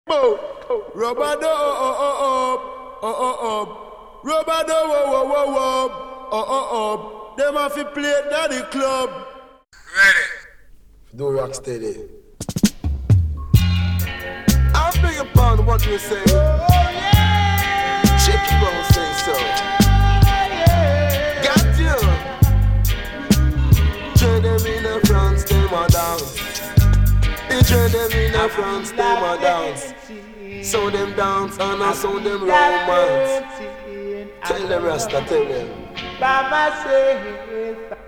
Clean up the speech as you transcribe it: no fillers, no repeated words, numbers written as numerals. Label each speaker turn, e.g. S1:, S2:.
S1: Rubber do Rubber do Them have to play at the club.
S2: Ready.
S1: Do rock steady.
S3: I beg upon what you say. Chicky Bone say so. Got you. Join them in the France, them a dance. They join them in the France, them a dance. So them dance and I saw them romance. Tell them Rasta, tell them.
S4: Baba say